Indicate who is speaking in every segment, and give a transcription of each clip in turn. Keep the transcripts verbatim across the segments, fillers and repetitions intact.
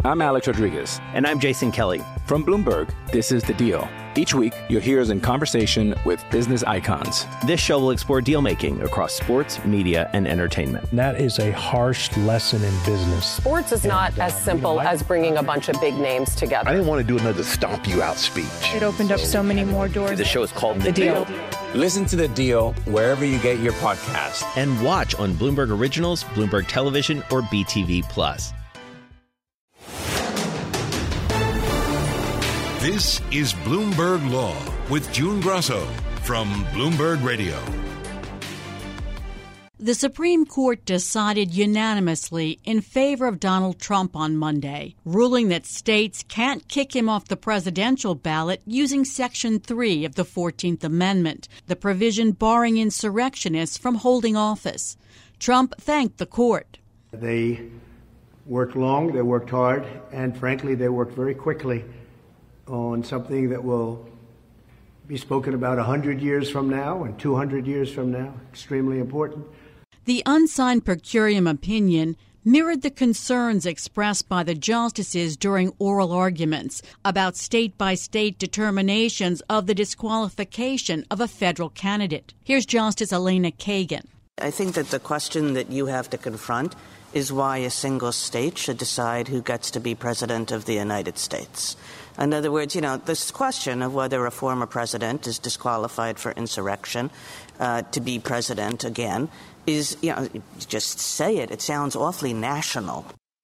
Speaker 1: I'm Alex Rodriguez.
Speaker 2: And I'm Jason Kelly.
Speaker 1: From Bloomberg, this is The Deal. Each week, you'll hear us in conversation with business icons.
Speaker 2: This show will explore deal-making across sports, media, and entertainment.
Speaker 3: That is a harsh lesson in business.
Speaker 4: Sports is not and, uh, as simple you know, I, as bringing a bunch of big names together.
Speaker 5: I didn't want to do another stomp you out speech.
Speaker 6: It opened up so many more doors.
Speaker 2: The show is called The,
Speaker 4: the Deal.
Speaker 2: Deal.
Speaker 1: Listen to The Deal wherever you get your podcasts.
Speaker 2: And watch on Bloomberg Originals, Bloomberg Television, or B T V Plus.
Speaker 7: This is Bloomberg Law with June Grasso from Bloomberg Radio.
Speaker 8: The Supreme Court decided unanimously in favor of Donald Trump on Monday, ruling that states can't kick him off the presidential ballot using Section three of the fourteenth Amendment, the provision barring insurrectionists from holding office. Trump thanked the court.
Speaker 9: They worked long, they worked hard, and frankly, they worked very quickly on something that will be spoken about one hundred years from now and two hundred years from now. Extremely important.
Speaker 8: The unsigned per curiam opinion mirrored the concerns expressed by the justices during oral arguments about state-by-state determinations of the disqualification of a federal candidate. Here's Justice Elena Kagan.
Speaker 10: I think that the question that you have to confront is why a single state should decide who gets to be president of the United States. In other words, you know, this question of whether a former president is disqualified for insurrection uh, to be president again is, you know, just say it. It sounds awfully national.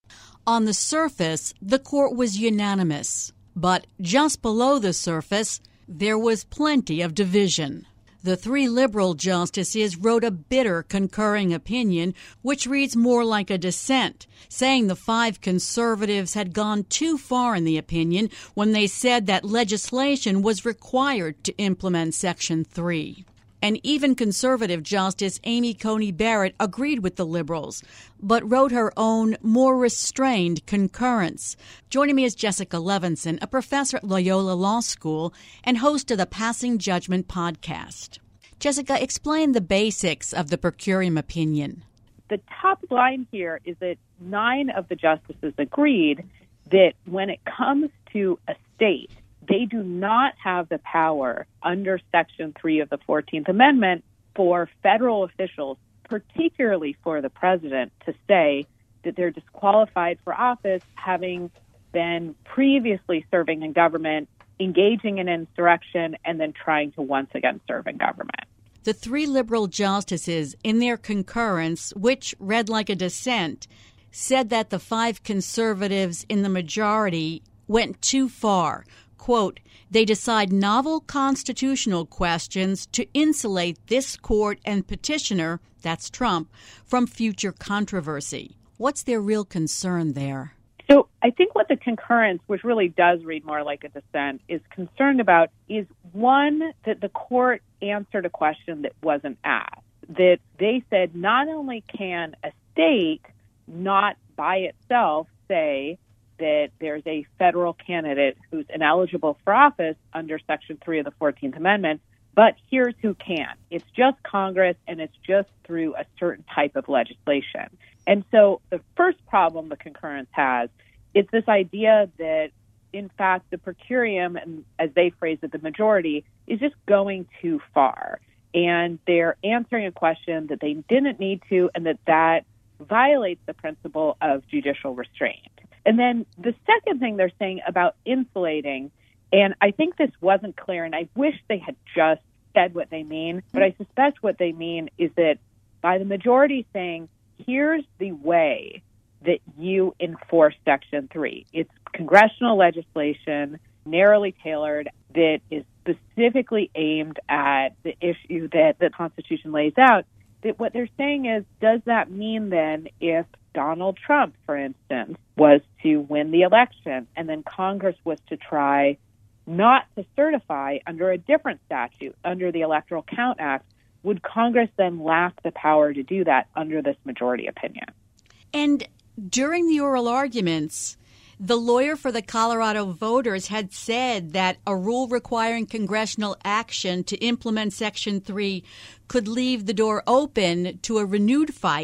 Speaker 8: On the surface, the court was unanimous. But just below the surface, there was plenty of division. The three liberal justices wrote a bitter concurring opinion, which reads more like a dissent, saying the five conservatives had gone too far in the opinion when they said that legislation was required to implement Section three. And even conservative Justice Amy Coney Barrett agreed with the liberals, but wrote her own, more restrained concurrence. Joining me is Jessica Levinson, a professor at Loyola Law School and host of the Passing Judgment podcast. Jessica, explain the basics of the per curiam opinion.
Speaker 11: The top line here is that nine of the justices agreed that when it comes to a state, they do not have the power under Section three of the fourteenth Amendment for federal officials, particularly for the president, to say that they're disqualified for office having been previously serving in government, engaging in insurrection, and then trying to once again serve in government.
Speaker 8: The three liberal justices, in their concurrence, which read like a dissent, said that the five conservatives in the majority went too far. Quote, they decide novel constitutional questions to insulate this court and petitioner, that's Trump, from future controversy. What's their real concern there?
Speaker 11: So I think what the concurrence, which really does read more like a dissent, is concerned about is, one, that the court answered a question that wasn't asked. That they said not only can a state not by itself say that there's a federal candidate who's ineligible for office under Section three of the fourteenth Amendment, but here's who can. It's just Congress, and it's just through a certain type of legislation. And so the first problem the concurrence has is this idea that, in fact, the per curiam, and as they phrase it, the majority, is just going too far. And they're answering a question that they didn't need to, and that that violates the principle of judicial restraint. And then the second thing they're saying about insulating, and I think this wasn't clear, and I wish they had just said what they mean, but I suspect what they mean is that by the majority saying, here's the way that you enforce Section three. It's congressional legislation, narrowly tailored, that is specifically aimed at the issue that the Constitution lays out. That what they're saying is, does that mean then if Donald Trump, for instance, was to win the election and then Congress was to try not to certify under a different statute, under the Electoral Count Act, would Congress then lack the power to do that under this majority opinion?
Speaker 8: And during the oral arguments, the lawyer for the Colorado voters had said that a rule requiring congressional action to implement Section three could leave the door open to a renewed fight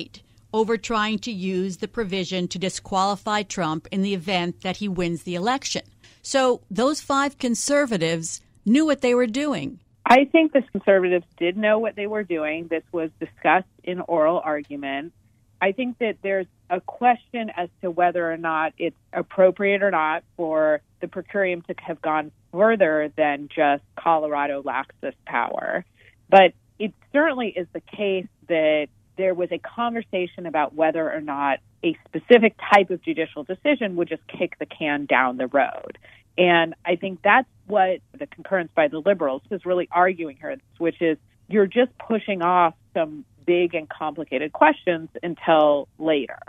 Speaker 8: over trying to use the provision to disqualify Trump in the event that he wins the election. So those five conservatives knew what they were doing.
Speaker 11: I think the conservatives did know what they were doing. This was discussed in oral argument. I think that there's a question as to whether or not it's appropriate or not for the per curiam to have gone further than just Colorado lacks this power. But it certainly is the case that there was a conversation about whether or not a specific type of judicial decision would just kick the can down the road. And I think that's what the concurrence by the liberals is really arguing here, which is you're just pushing off some big and complicated questions until later.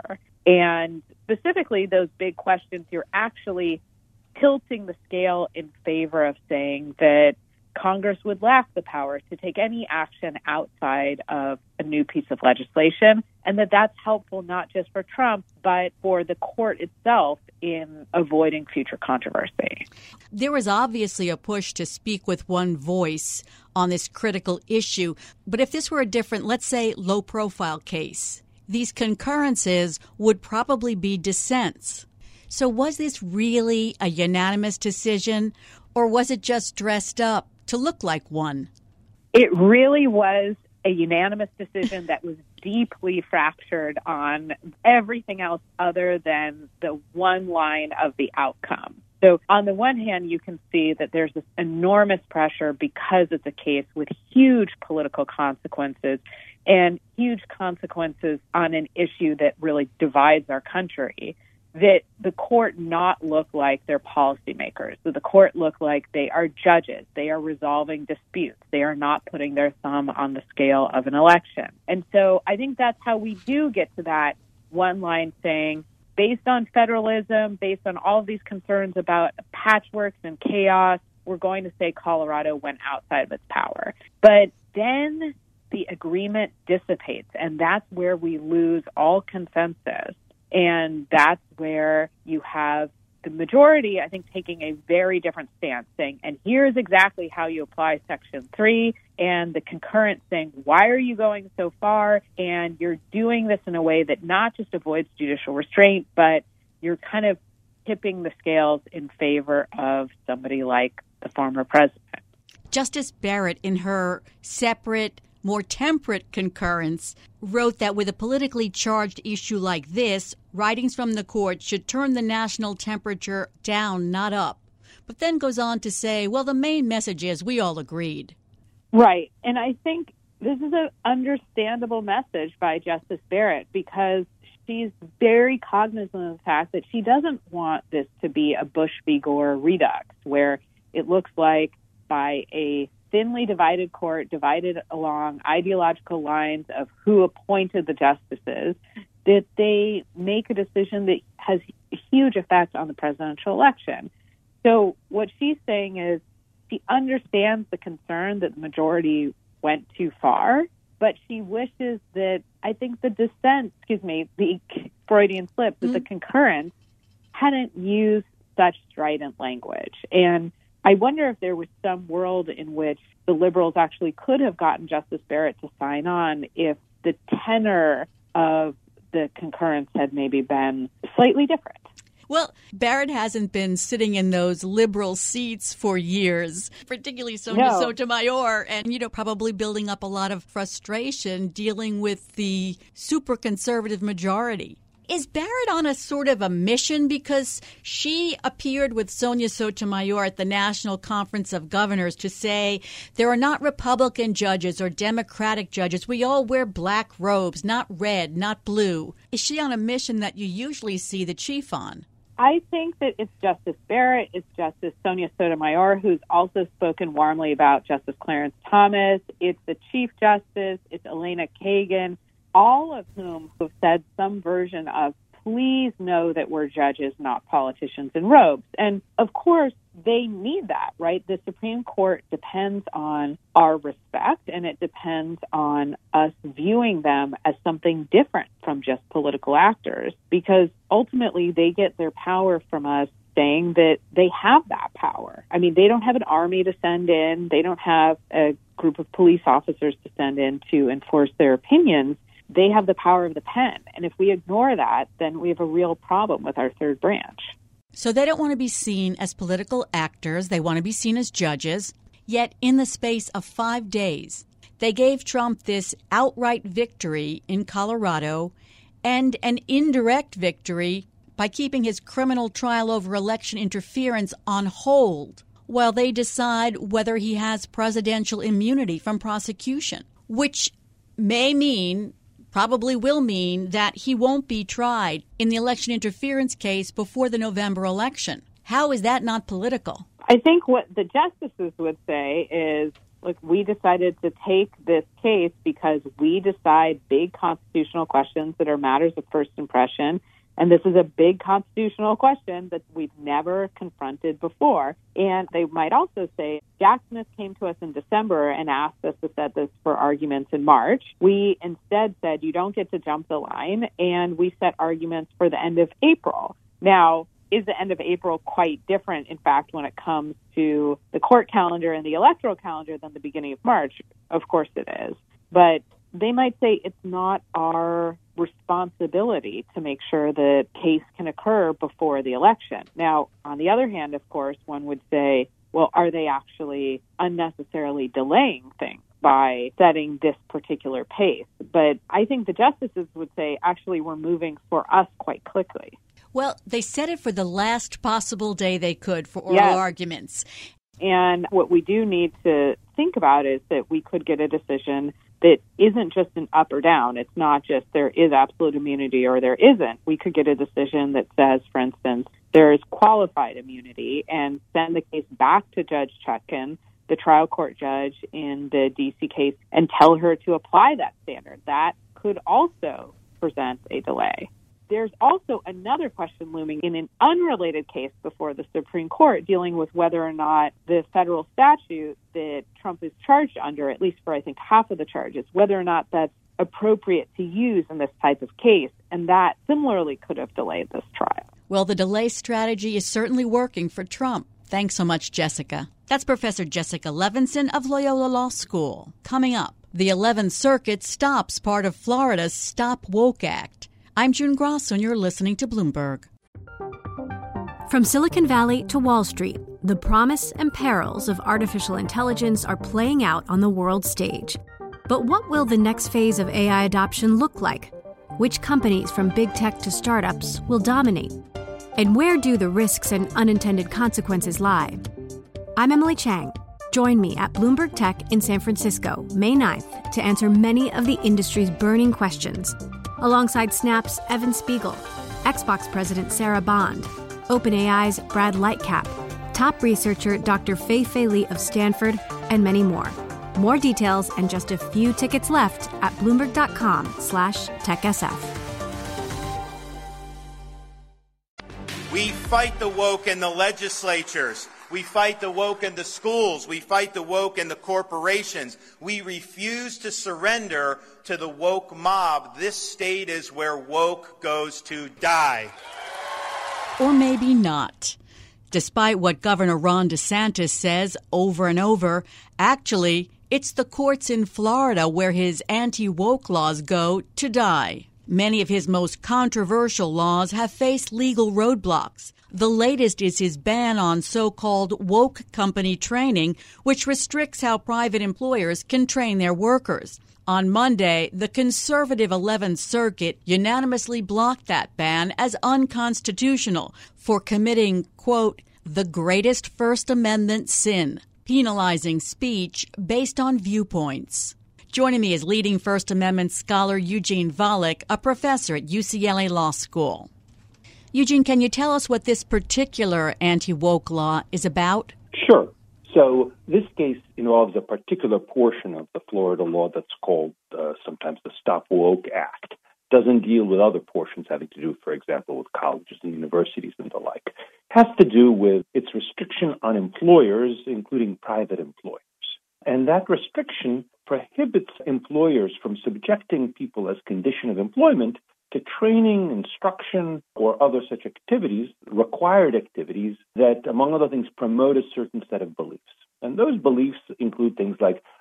Speaker 11: And specifically, those big questions, you're actually tilting the scale in favor of saying that Congress would lack the power to take any action outside of a new piece of legislation, and that that's helpful not just for Trump, but for the court itself in avoiding future controversy.
Speaker 8: There was obviously a push to speak with one voice on this critical issue, but if this were a different, let's say, low-profile case, these concurrences would probably be dissents. So was this really a unanimous decision, or was it just dressed up to look like one?
Speaker 11: It really was a unanimous decision that was deeply fractured on everything else other than the one line of the outcome. So on the one hand, you can see that there's this enormous pressure because it's a case with huge political consequences and huge consequences on an issue that really divides our country, that the court not look like they're policymakers, that the court look like they are judges, they are resolving disputes, they are not putting their thumb on the scale of an election. And so I think that's how we do get to that one line saying, based on federalism, based on all of these concerns about patchworks and chaos, we're going to say Colorado went outside of its power. But then the agreement dissipates, and that's where we lose all consensus. And that's where you have the majority, I think, taking a very different stance, saying, and here's exactly how you apply Section three, and the concurrent saying, why are you going so far? And you're doing this in a way that not just avoids judicial restraint, but you're kind of tipping the scales in favor of somebody like the former president.
Speaker 8: Justice Barrett, in her separate, more temperate concurrence, wrote that with a politically charged issue like this, writings from the court should turn the national temperature down, not up. But then goes on to say, well, the main message is we all agreed.
Speaker 11: Right. And I think this is an understandable message by Justice Barrett because she's very cognizant of the fact that she doesn't want this to be a Bush v. Gore redux, where it looks like by a thinly divided court, divided along ideological lines of who appointed the justices, that they make a decision that has a huge effect on the presidential election. So what she's saying is she understands the concern that the majority went too far, but she wishes that, I think the dissent, excuse me, the Freudian slip, that mm-hmm. the concurrence hadn't used such strident language. And I wonder if there was some world in which the liberals actually could have gotten Justice Barrett to sign on if the tenor of the concurrence had maybe been slightly different.
Speaker 8: Well, Barrett hasn't been sitting in those liberal seats for years, particularly Sonia no. Sotomayor, and, you know, probably building up a lot of frustration dealing with the super conservative majority. Is Barrett on a sort of a mission? Because she appeared with Sonia Sotomayor at the National Conference of Governors to say there are not Republican judges or Democratic judges. We all wear black robes, not red, not blue. Is she on a mission that you usually see the chief on?
Speaker 11: I think that it's Justice Barrett, it's Justice Sonia Sotomayor, who's also spoken warmly about Justice Clarence Thomas. It's the Chief Justice, it's Elena Kagan, all of whom have said some version of, please know that we're judges, not politicians in robes. And, of course, they need that, right? The Supreme Court depends on our respect, and it depends on us viewing them as something different from just political actors, because ultimately they get their power from us saying that they have that power. I mean, they don't have an army to send in. They don't have a group of police officers to send in to enforce their opinions. they have the power of the pen. And if we ignore that, then we have a real problem with our third branch.
Speaker 8: So they don't want to be seen as political actors. They want to be seen as judges. Yet in the space of five days, they gave Trump this outright victory in Colorado and an indirect victory by keeping his criminal trial over election interference on hold while they decide whether he has presidential immunity from prosecution, which may mean, probably will mean, that he won't be tried in the election interference case before the November election. How is that not political?
Speaker 11: I think what the justices would say is, look, we decided to take this case because we decide big constitutional questions that are matters of first impression. And this is a big constitutional question that we've never confronted before. And they might also say, Jack Smith came to us in December and asked us to set this for arguments in March. We instead said, you don't get to jump the line, and we set arguments for the end of April. Now, is the end of April quite different, in fact, when it comes to the court calendar and the electoral calendar than the beginning of March? Of course it is. But they might say it's not our responsibility to make sure the case can occur before the election. Now, on the other hand, of course, one would say, well, are they actually unnecessarily delaying things by setting this particular pace? But I think the justices would say, actually, we're moving for us quite quickly.
Speaker 8: Well, they set it for the last possible day they could for oral
Speaker 11: yes.
Speaker 8: arguments.
Speaker 11: And what we do need to think about is that we could get a decision that isn't just an up or down. It's not just there is absolute immunity or there isn't. We could get a decision that says, for instance, there is qualified immunity, and send the case back to Judge Chutkan, the trial court judge in the D C case, and tell her to apply that standard. That could also present a delay. There's also another question looming in an unrelated case before the Supreme Court dealing with whether or not the federal statute that Trump is charged under, at least for I think half of the charges, whether or not that's appropriate to use in this type of case. And that similarly could have delayed this trial.
Speaker 8: Well, the delay strategy is certainly working for Trump. Thanks so much, Jessica. That's Professor Jessica Levinson of Loyola Law School. Coming up, the eleventh Circuit stops part of Florida's Stop Woke Act. I'm June Grosso, and you're listening to Bloomberg.
Speaker 12: From Silicon Valley to Wall Street, the promise and perils of artificial intelligence are playing out on the world stage. But what will the next phase of A I adoption look like? Which companies, from big tech to startups, will dominate? And where do the risks and unintended consequences lie? I'm Emily Chang. Join me at Bloomberg Tech in San Francisco, May ninth, to answer many of the industry's burning questions, alongside Snap's Evan Spiegel, Xbox President Sarah Bond, OpenAI's Brad Lightcap, top researcher Doctor Fei-Fei Li of Stanford, and many more. More details and just a few tickets left at Bloomberg.com slash TechSF.
Speaker 13: We fight the woke in the legislatures. We fight the woke in the schools. We fight the woke in the corporations. We refuse to surrender to the woke mob. This state is where woke goes to die.
Speaker 8: Or maybe not. Despite what Governor Ron DeSantis says over and over, actually, it's the courts in Florida where his anti-woke laws go to die. Many of his most controversial laws have faced legal roadblocks. The latest is his ban on so-called woke company training, which restricts how private employers can train their workers. On Monday, the conservative eleventh Circuit unanimously blocked that ban as unconstitutional for committing, quote, the greatest First Amendment sin, penalizing speech based on viewpoints. Joining me is leading First Amendment scholar Eugene Volokh, a professor at U C L A Law School. Eugene, can you tell us what this particular anti-woke law is about?
Speaker 14: Sure. So this case involves a particular portion of the Florida law that's called uh, sometimes the Stop Woke Act. Doesn't deal with other portions having to do, for example, with colleges and universities and the like. It has to do with its restriction on employers, including private employers. And that restriction prohibits employers from subjecting people as condition of employment to training, instruction, or other such activities, required activities that, among other things, promote a certain set of beliefs. And those beliefs include things like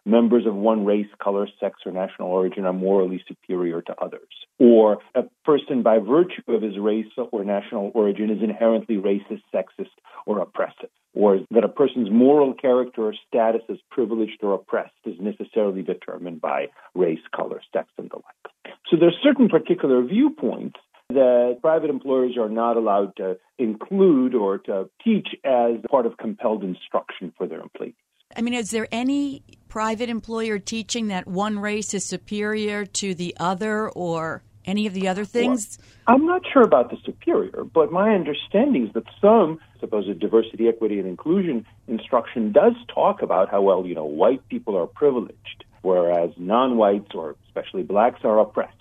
Speaker 14: members of one race, color, sex, or national origin are morally superior to others. Or a person by virtue of his race or national origin is inherently racist, sexist, or oppressive. Or that a person's moral character or status as privileged or oppressed is necessarily determined by race, color, sex, and the like. So there's certain particular viewpoints that private employers are not allowed to include or to teach as part of compelled instruction for their employees.
Speaker 8: I mean, is there any private employer teaching that one race is superior to the other or any of the other things?
Speaker 14: Well, I'm not sure about the superior, but my understanding is that some supposed diversity, equity, and inclusion instruction does talk about how, well, you know, white people are privileged, whereas non-whites or especially blacks are oppressed,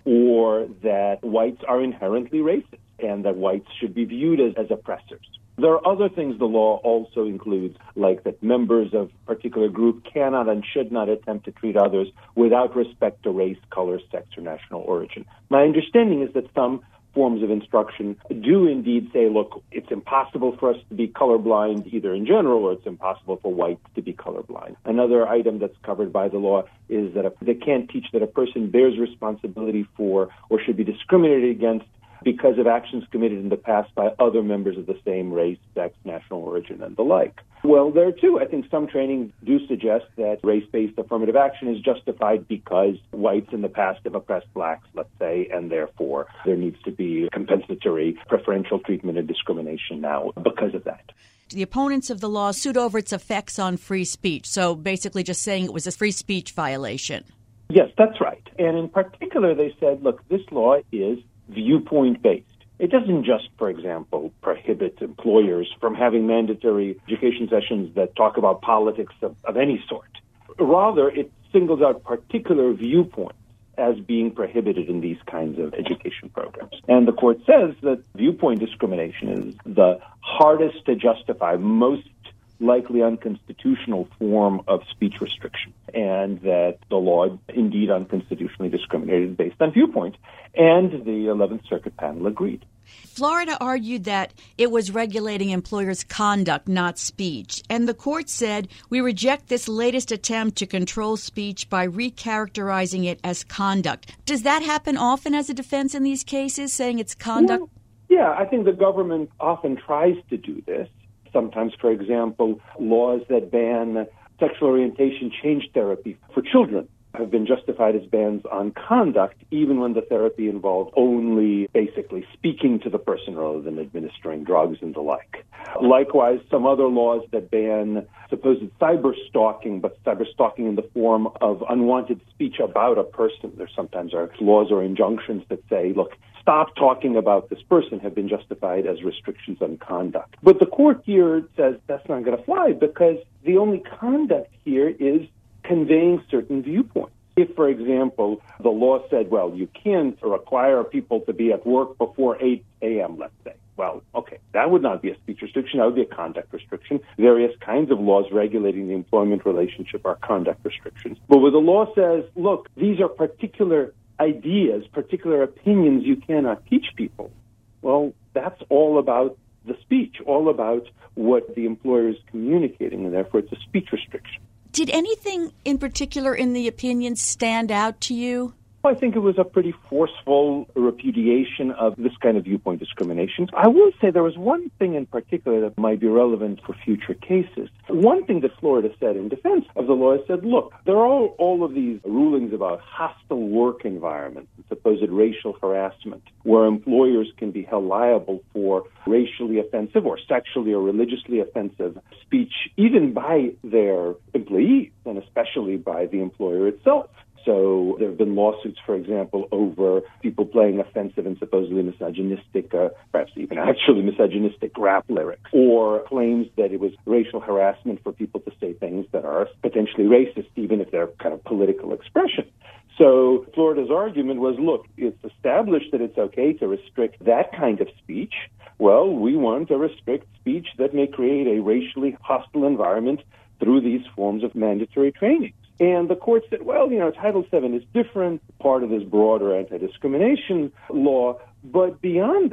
Speaker 14: or that whites are inherently racist and that whites should be viewed as, as oppressors. There are other things the law also includes, like that members of a particular group cannot and should not attempt to treat others without respect to race, color, sex, or national origin. My understanding is that some forms of instruction do indeed say, look, it's impossible for us to be colorblind either in general or it's impossible for whites to be colorblind. Another item that's covered by the law is that a, they can't teach that a person bears responsibility for or should be discriminated against because of actions committed in the past by other members of the same race, sex, national origin, and the like. Well, there too, I think some trainings do suggest that race-based affirmative action is justified because whites in the past have oppressed blacks, let's say, and therefore there needs to be compensatory preferential treatment and discrimination now because of that.
Speaker 8: The opponents of the law sued over its effects on free speech, so basically just saying it was a free speech violation.
Speaker 14: Yes, that's right. And in particular, they said, look, this law is viewpoint-based. It doesn't just, for example, prohibit employers from having mandatory education sessions that talk about politics of, of any sort. Rather, it singles out particular viewpoints as being prohibited in these kinds of education programs. And the court says that viewpoint discrimination is the hardest to justify, most likely unconstitutional form of speech restriction, and that the law indeed unconstitutionally discriminated based on viewpoint. And the eleventh Circuit panel agreed.
Speaker 8: Florida argued that it was regulating employers' conduct, not speech. And the court said, we reject this latest attempt to control speech by recharacterizing it as conduct. Does that happen often as a defense in these cases, saying it's conduct?
Speaker 14: Well, yeah, I think the government often tries to do this. Sometimes, for example, laws that ban sexual orientation change therapy for children have been justified as bans on conduct, even when the therapy involved only basically speaking to the person rather than administering drugs and the like. Likewise, some other laws that ban supposed cyber stalking, but cyber stalking in the form of unwanted speech about a person. There sometimes are laws or injunctions that say, look, stop talking about this person, have been justified as restrictions on conduct. But the court here says that's not going to fly because the only conduct here is conveying certain viewpoints. If, for example, the law said, well, you can't require people to be at work before eight a.m., let's say. Well, okay, that would not be a speech restriction. That would be a conduct restriction. Various kinds of laws regulating the employment relationship are conduct restrictions. But where the law says, look, these are particular ideas, particular opinions you cannot teach people, well, that's all about the speech, all about what the employer is communicating, and therefore it's a speech restriction.
Speaker 8: Did anything in particular in the opinion stand out to you?
Speaker 14: I think it was a pretty forceful repudiation of this kind of viewpoint discrimination. I will say there was one thing in particular that might be relevant for future cases. One thing that Florida said in defense of the law said, look, there are all, all of these rulings about hostile work environments and supposed racial harassment, where employers can be held liable for racially offensive or sexually or religiously offensive speech, even by their employees and especially by the employer itself. So there have been lawsuits, for example, over people playing offensive and supposedly misogynistic, uh, perhaps even actually misogynistic rap lyrics, or claims that it was racial harassment for people to say things that are potentially racist, even if they're kind of political expression. So Florida's argument was, look, it's established that it's okay to restrict that kind of speech. Well, we want to restrict speech that may create a racially hostile environment through these forms of mandatory training. And the court said, well, you know, Title seven is different, part of this broader anti-discrimination law. But beyond that,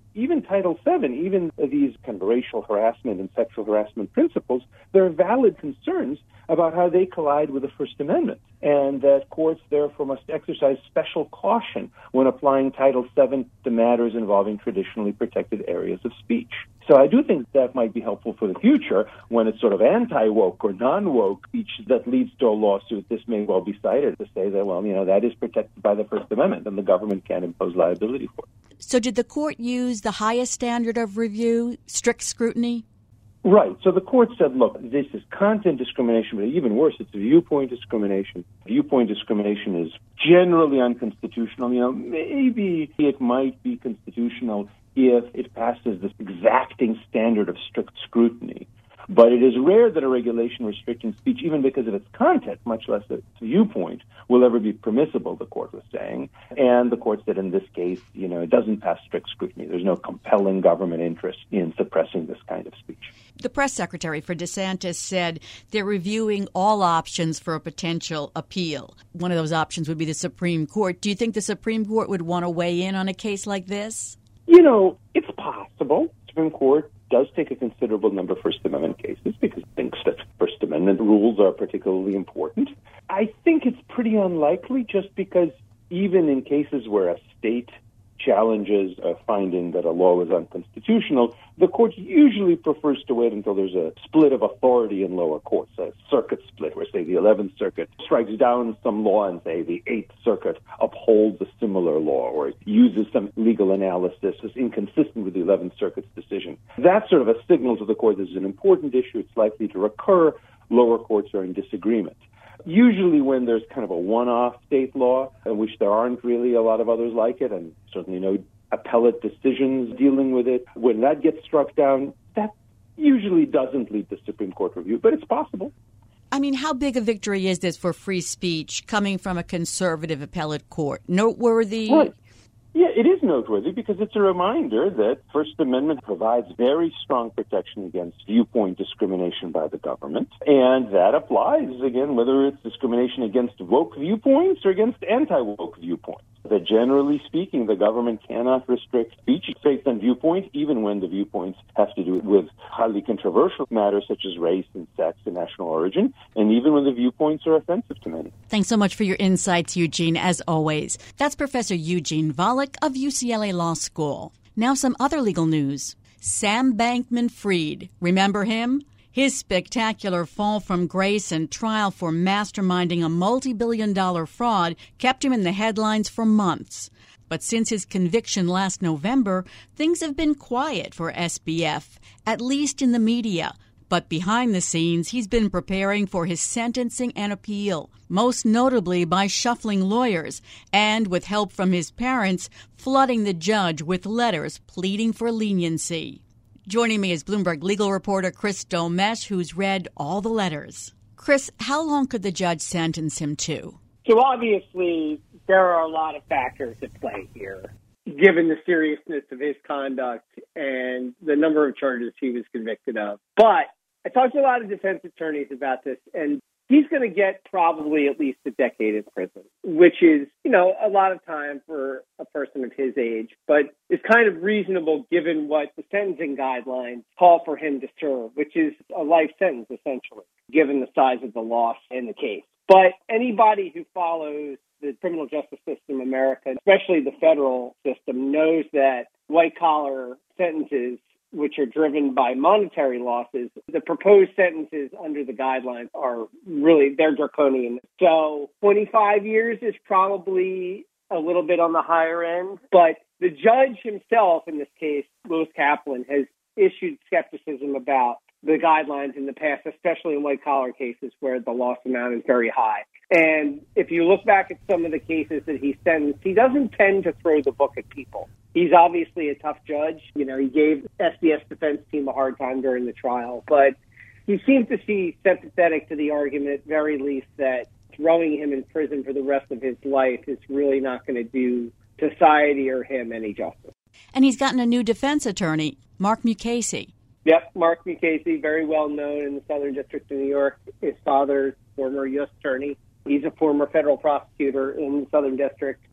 Speaker 14: even Title seven, even these kind of racial harassment and sexual harassment principles, there are valid concerns about how they collide with the First Amendment, and that courts therefore must exercise special caution when applying Title seven to matters involving traditionally protected areas of speech. So I do think that might be helpful for the future when it's sort of anti-woke or non-woke speech that leads to a lawsuit. This may well be cited to say that, well, you know, that is protected by the First Amendment and the government can't impose liability for it.
Speaker 8: So did the court use the highest standard of review, strict scrutiny?
Speaker 14: Right. So the court said, look, this is content discrimination, but even worse, it's viewpoint discrimination. Viewpoint discrimination is generally unconstitutional. You know, maybe it might be constitutional if it passes this exacting standard of strict scrutiny. But it is rare that a regulation restricting speech, even because of its content, much less its viewpoint, will ever be permissible, the court was saying. And the court said in this case, you know, it doesn't pass strict scrutiny. There's no compelling government interest in suppressing this kind of speech.
Speaker 8: The press secretary for DeSantis said they're reviewing all options for a potential appeal. One of those options would be the Supreme Court. Do you think the Supreme Court would want to weigh in on a case like this?
Speaker 14: You know, it's possible. The Supreme Court does take a considerable number of First Amendment cases because it thinks that First Amendment rules are particularly important. I think it's pretty unlikely just because even in cases where a state challenges a finding that a law is unconstitutional, the court usually prefers to wait until there's a split of authority in lower courts, a circuit split where, say, the eleventh Circuit strikes down some law and, say, the eighth Circuit upholds a similar law or uses some legal analysis as inconsistent with the eleventh Circuit's decision. That's sort of a signal to the court this is an important issue. It's likely to recur. Lower courts are in disagreement. Usually when there's kind of a one-off state law in which there aren't really a lot of others like it, and certainly no appellate decisions dealing with it, when that gets struck down, that usually doesn't lead to Supreme Court review, but it's possible.
Speaker 8: I mean, how big a victory is this for free speech coming from a conservative appellate court? Noteworthy?
Speaker 14: Right. Yeah, it is noteworthy because it's a reminder that First Amendment provides very strong protection against viewpoint discrimination by the government. And that applies, again, whether it's discrimination against woke viewpoints or against anti-woke viewpoints. That generally speaking, the government cannot restrict speech based on viewpoint, even when the viewpoints have to do with highly controversial matters such as race and sex and national origin, and even when the viewpoints are offensive to many.
Speaker 8: Thanks so much for your insights, Eugene, as always. That's Professor Eugene Volokh of U C L A Law School. Now some other legal news. Sam Bankman-Fried. Remember him? His spectacular fall from grace and trial for masterminding a multi-billion dollar fraud kept him in the headlines for months. But since his conviction last November, things have been quiet for S B F, at least in the media. But behind the scenes, he's been preparing for his sentencing and appeal, most notably by shuffling lawyers and, with help from his parents, flooding the judge with letters pleading for leniency. Joining me is Bloomberg legal reporter Chris Domesh, who's read all the letters. Chris, how long could the judge sentence him to?
Speaker 15: So obviously, there are a lot of factors at play here, given the seriousness of his conduct and the number of charges he was convicted of. But I talked to a lot of defense attorneys about this, and he's going to get probably at least a decade in prison, which is, you know, a lot of time for a person of his age, but it's kind of reasonable given what the sentencing guidelines call for him to serve, which is a life sentence, essentially, given the size of the loss in the case. But anybody who follows the criminal justice system in America, especially the federal system, knows that white-collar sentences, which are driven by monetary losses, the proposed sentences under the guidelines are really, they're draconian. So twenty-five years is probably a little bit on the higher end, but the judge himself in this case, Lewis Kaplan, has issued skepticism about the guidelines in the past, especially in white-collar cases where the loss amount is very high. And if you look back at some of the cases that he sentenced, he doesn't tend to throw the book at people. He's obviously a tough judge. You know, he gave S B S defense team a hard time during the trial, but he seems to be sympathetic to the argument, at very least, that throwing him in prison for the rest of his life is really not going to do society or him any justice.
Speaker 8: And he's gotten a new defense attorney, Mark Mukasey.
Speaker 15: Yep, Mark Mukasey, very well known in the Southern District of New York. His father's former U S attorney. He's a former federal prosecutor in the Southern District.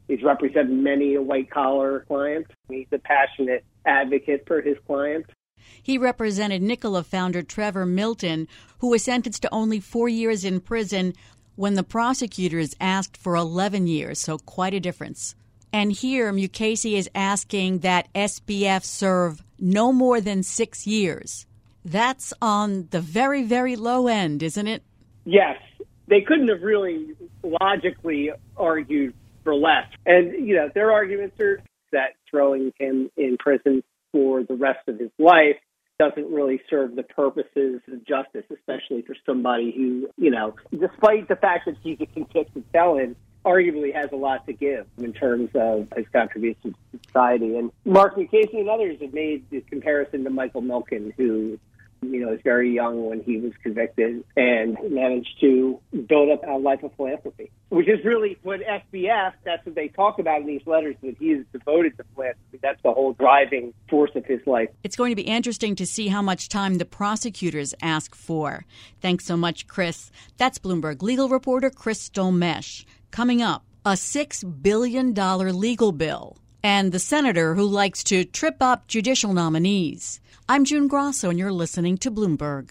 Speaker 15: He's represented many white-collar clients. He's a passionate advocate for his clients.
Speaker 8: He represented Nikola founder Trevor Milton, who was sentenced to only four years in prison when the prosecutors asked for eleven years, so quite a difference. And here, Mukasey is asking that S B F serve no more than six years. That's on the very, very low end, isn't it?
Speaker 15: Yes. They couldn't have really logically argued for less. And, you know, their arguments are that throwing him in prison for the rest of his life doesn't really serve the purposes of justice, especially for somebody who, you know, despite the fact that he's a convicted felon, arguably has a lot to give in terms of his contributions to society. And Mark Mukasey and others have made the comparison to Michael Milken, who, you know, was very young when he was convicted and managed to build up a life of philanthropy, which is really what S B F, that's what they talk about in these letters, that he is devoted to philanthropy. That's the whole driving force of his life.
Speaker 8: It's going to be interesting to see how much time the prosecutors ask for. Thanks so much, Chris. That's Bloomberg legal reporter Chris Dolmesh. Coming up, a six billion dollars legal bill and the senator who likes to trip up judicial nominees. I'm June Grosso, and you're listening to Bloomberg.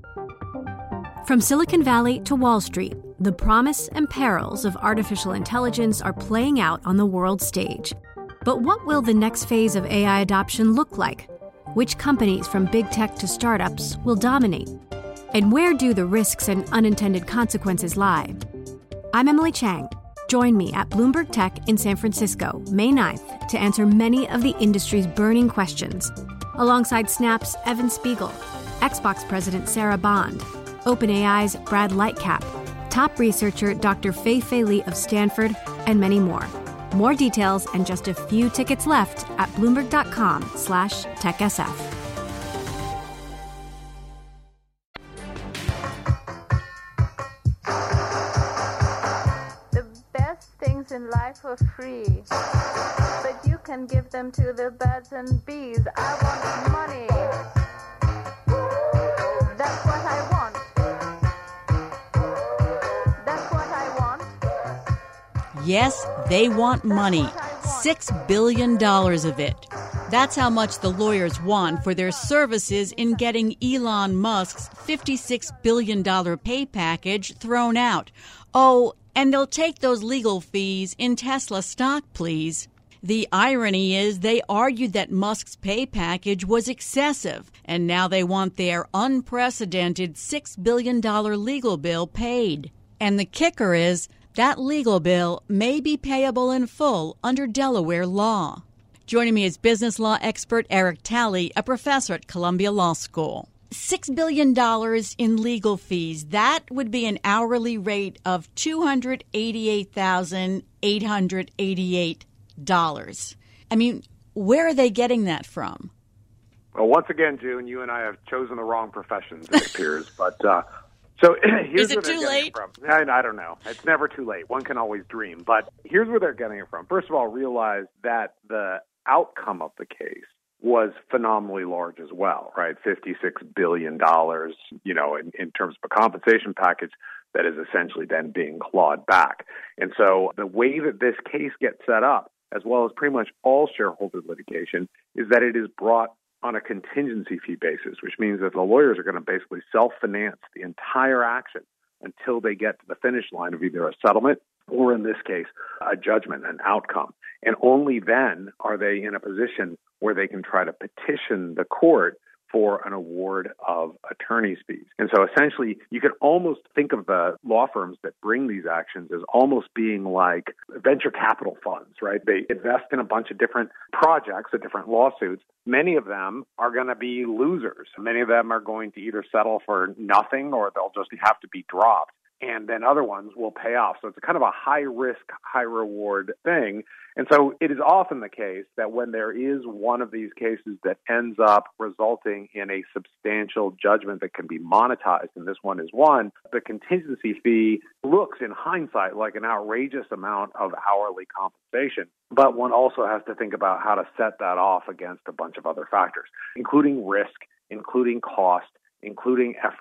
Speaker 12: From Silicon Valley to Wall Street, the promise and perils of artificial intelligence are playing out on the world stage. But what will the next phase of A I adoption look like? Which companies, from big tech to startups, will dominate? And where do the risks and unintended consequences lie? I'm Emily Chang. Join me at Bloomberg Tech in San Francisco, May ninth, to answer many of the industry's burning questions, alongside Snap's Evan Spiegel, Xbox President Sarah Bond, OpenAI's Brad Lightcap, top researcher Doctor Fei-Fei Li of Stanford, and many more. More details and just a few tickets left at Bloomberg.com slash TechSF.
Speaker 16: The best things in life are free, but you can give them to the birds and bees. I want money. That's what I want. That's what I want.
Speaker 8: Yes, they want money. Six billion dollars of it. That's how much the lawyers want for their services in getting Elon Musk's fifty-six billion dollars pay package thrown out. Oh, and they'll take those legal fees in Tesla stock, please. The irony is they argued that Musk's pay package was excessive, and now they want their unprecedented six billion dollars legal bill paid. And the kicker is that legal bill may be payable in full under Delaware law. Joining me is business law expert Eric Talley, a professor at Columbia Law School. Six billion dollars in legal fees, that would be an hourly rate of two hundred eighty-eight thousand eight hundred eighty-eight dollars. I mean, where are they getting that from?
Speaker 17: Well, once again, June, you and I have chosen the wrong professions, it appears. But uh, so here's
Speaker 8: Is it
Speaker 17: where they're
Speaker 8: too
Speaker 17: getting
Speaker 8: late?
Speaker 17: it from. I, I don't know. It's never too late. One can always dream. But here's where they're getting it from. First of all, realize that the outcome of the case was phenomenally large as well, right? fifty-six billion dollars, you know, in, in terms of a compensation package that is essentially then being clawed back. And so the way that this case gets set up, as well as pretty much all shareholder litigation, is that it is brought on a contingency fee basis, which means that the lawyers are going to basically self-finance the entire action until they get to the finish line of either a settlement or, in this case, a judgment, an outcome. And only then are they in a position where they can try to petition the court for an award of attorney's fees. And so essentially, you can almost think of the law firms that bring these actions as almost being like venture capital funds, right? They invest in a bunch of different projects, of different lawsuits. Many of them are going to be losers. Many of them are going to either settle for nothing or they'll just have to be dropped. And then other ones will pay off. So it's a kind of a high-risk, high-reward thing. And so it is often the case that when there is one of these cases that ends up resulting in a substantial judgment that can be monetized, and this one is one, the contingency fee looks in hindsight like an outrageous amount of hourly compensation. But one also has to think about how to set that off against a bunch of other factors, including risk, including cost, including effort,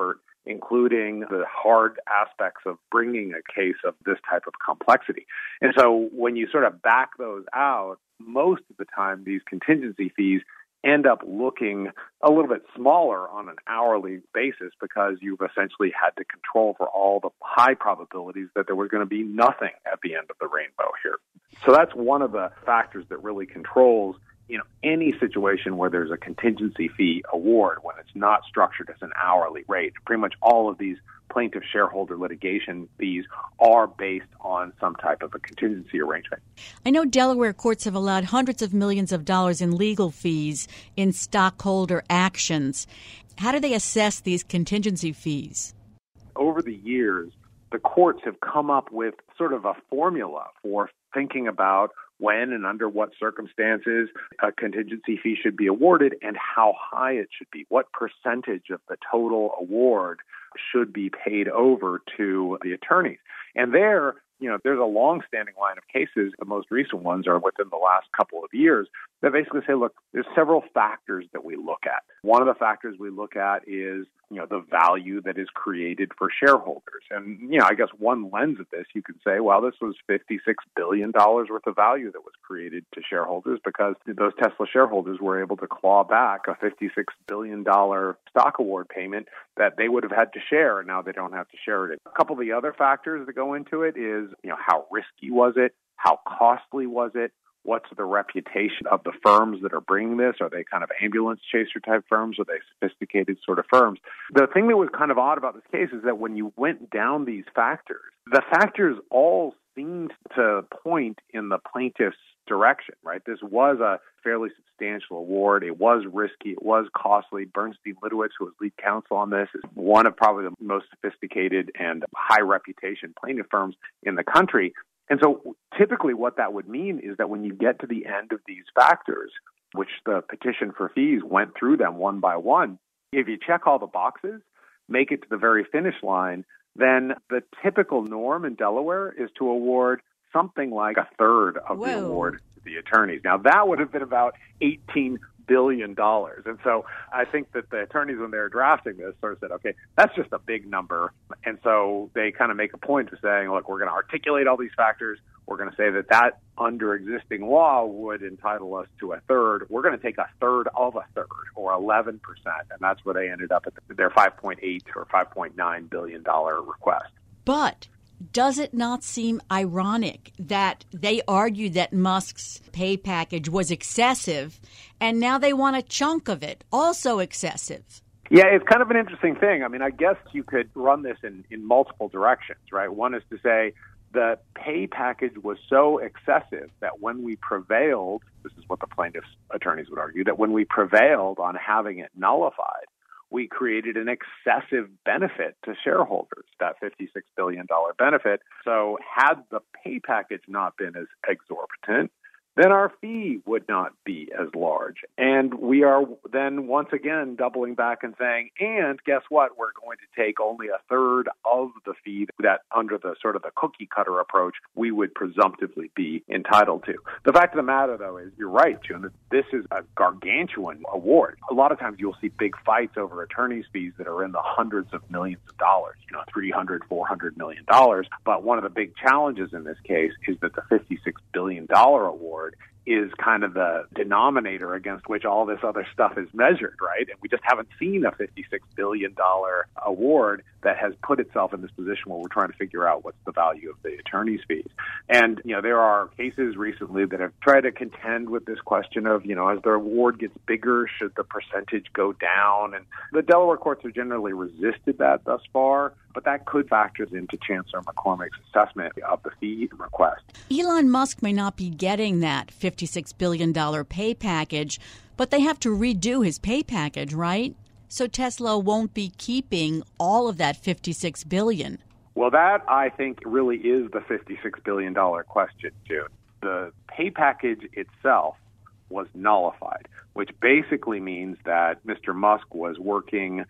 Speaker 17: including the hard aspects of bringing a case of this type of complexity. And so when you sort of back those out, most of the time these contingency fees end up looking a little bit smaller on an hourly basis because you've essentially had to control for all the high probabilities that there was going to be nothing at the end of the rainbow here. So that's one of the factors that really controls, you know, any situation where there's a contingency fee award when it's not structured as an hourly rate. Pretty much all of these plaintiff shareholder litigation fees are based on some type of a contingency arrangement.
Speaker 8: I know Delaware courts have allowed hundreds of millions of dollars in legal fees in stockholder actions. How do they assess these contingency fees?
Speaker 17: Over the years, the courts have come up with sort of a formula for thinking about when and under what circumstances a contingency fee should be awarded and how high it should be. What percentage of the total award should be paid over to the attorneys. And there, you know, there's a long-standing line of cases. The most recent ones are within the last couple of years that basically say, look, there's several factors that we look at. One of the factors we look at is, you know, the value that is created for shareholders. And, you know, I guess one lens of this, you could say, well, this was fifty-six billion dollars worth of value that was created to shareholders because those Tesla shareholders were able to claw back a fifty-six billion dollars stock award payment that they would have had to share, and now they don't have to share it. A couple of the other factors that go into it is, you know, how risky was it? How costly was it? What's the reputation of the firms that are bringing this? Are they kind of ambulance chaser type firms? Are they sophisticated sort of firms? The thing that was kind of odd about this case is that when you went down these factors, the factors all seemed to point in the plaintiff's direction, right? This was a fairly substantial award. It was risky. It was costly. Bernstein Litowitz, who was lead counsel on this, is one of probably the most sophisticated and high reputation plaintiff firms in the country. And so typically what that would mean is that when you get to the end of these factors, which the petition for fees went through them one by one, if you check all the boxes, make it to the very finish line, then the typical norm in Delaware is to award something like a third of Whoa. the award to the attorneys. Now, that would have been about eighteen billion dollars. And so I think that the attorneys, when they were drafting this, sort of said, okay, that's just a big number. And so they kind of make a point of saying, look, we're going to articulate all these factors. We're going to say that that under existing law would entitle us to a third. We're going to take a third of a third, or eleven percent. And that's where they ended up at their five point eight or five point nine billion dollars request.
Speaker 8: But does it not seem ironic that they argued that Musk's pay package was excessive, and now they want a chunk of it, also excessive?
Speaker 17: Yeah, it's kind of an interesting thing. I mean, I guess you could run this in, in multiple directions, right? One is to say the pay package was so excessive that when we prevailed, this is what the plaintiff's attorneys would argue, that when we prevailed on having it nullified, we created an excessive benefit to shareholders, that fifty-six billion dollars benefit. So had the pay package not been as exorbitant, then our fee would not be as large. And we are then once again doubling back and saying, and guess what? We're going to take only a third of the fee that under the sort of the cookie cutter approach we would presumptively be entitled to. The fact of the matter, though, is you're right, June, that this is a gargantuan award. A lot of times you'll see big fights over attorney's fees that are in the hundreds of millions of dollars, you know, three hundred, four hundred million dollars. But one of the big challenges in this case is that the fifty-six billion dollars award is kind of the denominator against which all this other stuff is measured, right? And we just haven't seen a fifty-six billion dollars award that has put itself in this position where we're trying to figure out what's the value of the attorney's fees. And, you know, there are cases recently that have tried to contend with this question of, you know, as the award gets bigger, should the percentage go down? And the Delaware courts have generally resisted that thus far, but that could factor into Chancellor McCormick's assessment of the fee request.
Speaker 8: Elon Musk may not be getting that fifty-six billion dollars pay package, but they have to redo his pay package, right? So Tesla won't be keeping all of that fifty-six billion dollars.
Speaker 17: Well, that, I think, really is the fifty-six billion dollars question, June. The pay package itself was nullified, which basically means that Mister Musk was working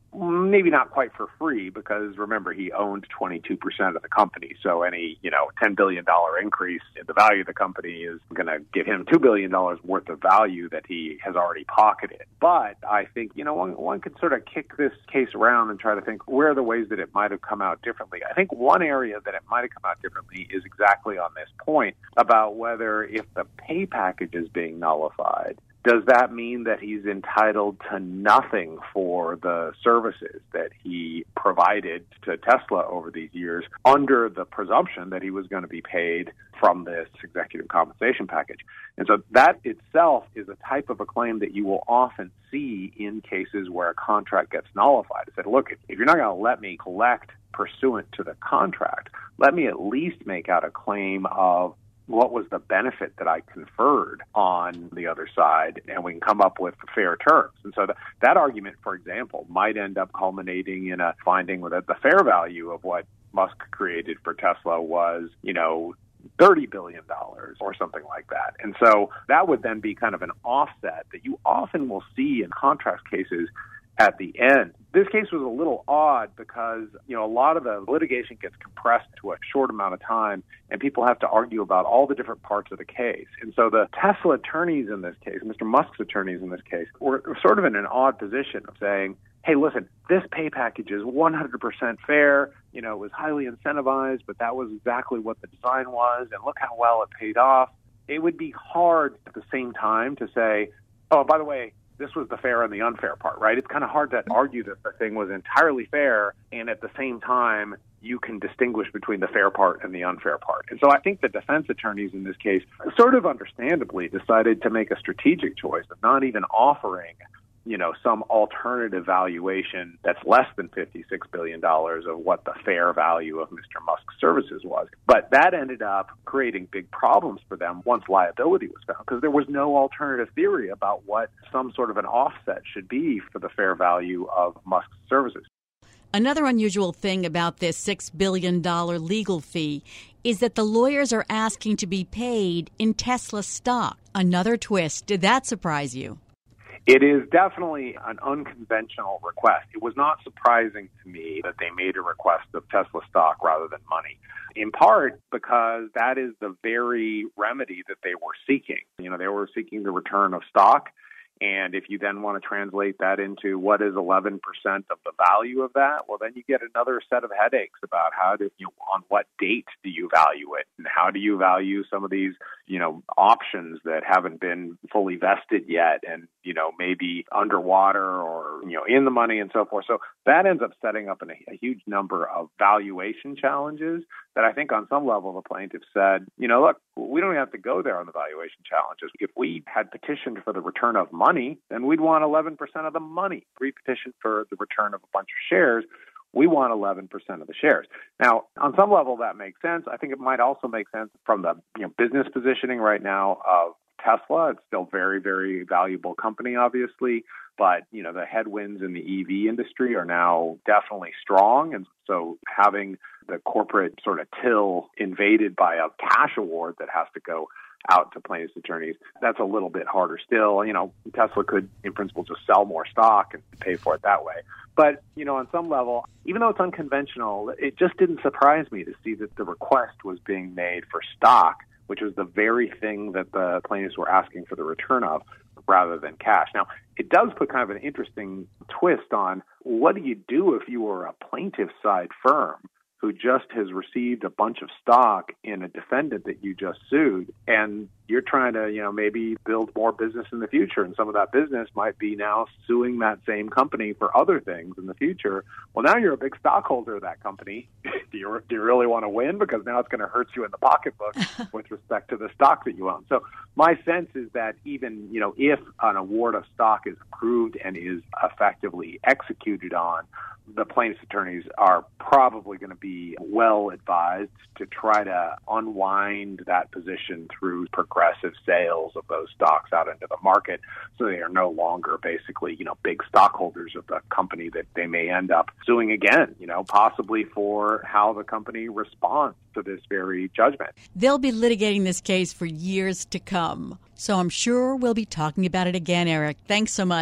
Speaker 17: maybe not quite for free, because remember, he owned twenty-two percent of the company. So any, you know, ten billion dollars increase in the value of the company is going to give him two billion dollars worth of value that he has already pocketed. But I think, you know, one, one could sort of kick this case around and try to think, where are the ways that it might have come out differently? I think one area that it might have come out differently is exactly on this point about whether, if the pay package is being nullified, does that mean that he's entitled to nothing for the services that he provided to Tesla over these years, under the presumption that he was going to be paid from this executive compensation package? And so that itself is a type of a claim that you will often see in cases where a contract gets nullified. It said, look, if you're not going to let me collect pursuant to the contract, let me at least make out a claim of what was the benefit that I conferred on the other side, and we can come up with fair terms. And so the, that argument, for example, might end up culminating in a finding that the fair value of what Musk created for Tesla was, you know, thirty billion dollars or something like that. And so that would then be kind of an offset that you often will see in contract cases at the end. This case was a little odd because, you know, a lot of the litigation gets compressed to a short amount of time, and people have to argue about all the different parts of the case. And so the Tesla attorneys in this case, Mister Musk's attorneys in this case, were sort of in an odd position of saying, hey, listen, this pay package is one hundred percent fair. You know, it was highly incentivized, but that was exactly what the design was, and look how well it paid off. It would be hard at the same time to say, oh, by the way, this was the fair and the unfair part, right? It's kind of hard to argue that the thing was entirely fair, and at the same time, you can distinguish between the fair part and the unfair part. And so I think the defense attorneys in this case sort of understandably decided to make a strategic choice of not even offering, you know, some alternative valuation that's less than fifty-six billion dollars of what the fair value of Mister Musk's services was. But that ended up creating big problems for them once liability was found, because there was no alternative theory about what some sort of an offset should be for the fair value of Musk's services.
Speaker 8: Another unusual thing about this six billion dollars legal fee is that the lawyers are asking to be paid in Tesla stock. Another twist. Did that surprise you?
Speaker 17: It is definitely an unconventional request. It was not surprising to me that they made a request of Tesla stock rather than money, in part because that is the very remedy that they were seeking. You know, they were seeking the return of stock. And if you then want to translate that into what is eleven percent of the value of that, well, then you get another set of headaches about how to, you know, on what date do you value it, and how do you value some of these, you know, options that haven't been fully vested yet, and, you know, maybe underwater or, you know, in the money and so forth. So that ends up setting up an, a huge number of valuation challenges that I think on some level the plaintiff said, you know, look, we don't have to go there on the valuation challenges. If we had petitioned for the return of money, money, then we'd want eleven percent of the money. If we petitioned for the return of a bunch of shares, we want eleven percent of the shares. Now, on some level, that makes sense. I think it might also make sense from the, you know, business positioning right now of Tesla. It's still very, very valuable company, obviously, but, you know, the headwinds in the E V industry are now definitely strong. And so having the corporate sort of till invaded by a cash award that has to go out to plaintiffs' attorneys, that's a little bit harder still. You know, Tesla could, in principle, just sell more stock and pay for it that way. But, you know, on some level, even though it's unconventional, it just didn't surprise me to see that the request was being made for stock, which was the very thing that the plaintiffs were asking for the return of, rather than cash. Now, it does put kind of an interesting twist on what do you do if you were a plaintiff side firm who just has received a bunch of stock in a defendant that you just sued, and you're trying to, you know, maybe build more business in the future, and some of that business might be now suing that same company for other things in the future. Well, now you're a big stockholder of that company. do you do you really want to win? Because now it's going to hurt you in the pocketbook with respect to the stock that you own. So my sense is that even, you know, if an award of stock is approved and is effectively executed on, the plaintiff's attorneys are probably going to be well advised to try to unwind that position through progressive sales of those stocks out into the market, so they are no longer basically, you know, big stockholders of the company that they may end up suing again, you know, possibly for how the company responds to this very judgment.
Speaker 8: They'll be litigating this case for years to come, so I'm sure we'll be talking about it again, Eric. Thanks so much.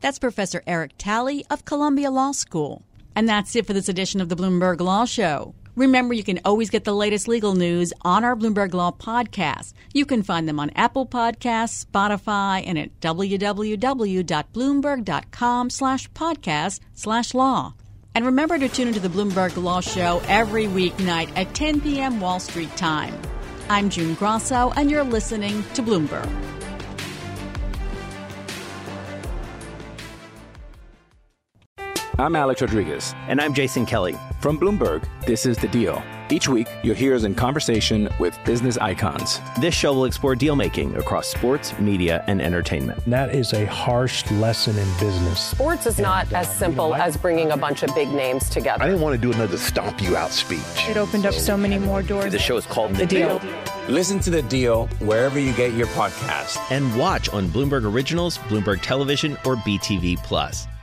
Speaker 8: That's Professor Eric Talley of Columbia Law School. And that's it for this edition of the Bloomberg Law Show. Remember, you can always get the latest legal news on our Bloomberg Law podcast. You can find them on Apple Podcasts, Spotify, and at www.bloomberg.com slash podcast slash law. And remember to tune into the Bloomberg Law Show every weeknight at ten p.m. Wall Street time. I'm June Grosso, and you're listening to Bloomberg.
Speaker 1: I'm Alex Rodriguez.
Speaker 2: And I'm Jason Kelly.
Speaker 1: From Bloomberg, this is The Deal. Each week, you'll hear us in conversation with business icons.
Speaker 2: This show will explore deal-making across sports, media, and entertainment.
Speaker 3: And that is a harsh lesson in business.
Speaker 4: Sports is not as simple as bringing a bunch of big names together.
Speaker 5: I didn't want to do another stomp you out speech.
Speaker 6: It opened up so many more doors.
Speaker 2: The show is called The,
Speaker 4: the Deal.
Speaker 2: Deal.
Speaker 1: Listen to The Deal wherever you get your podcasts.
Speaker 2: And watch on Bloomberg Originals, Bloomberg Television, or B T V Plus.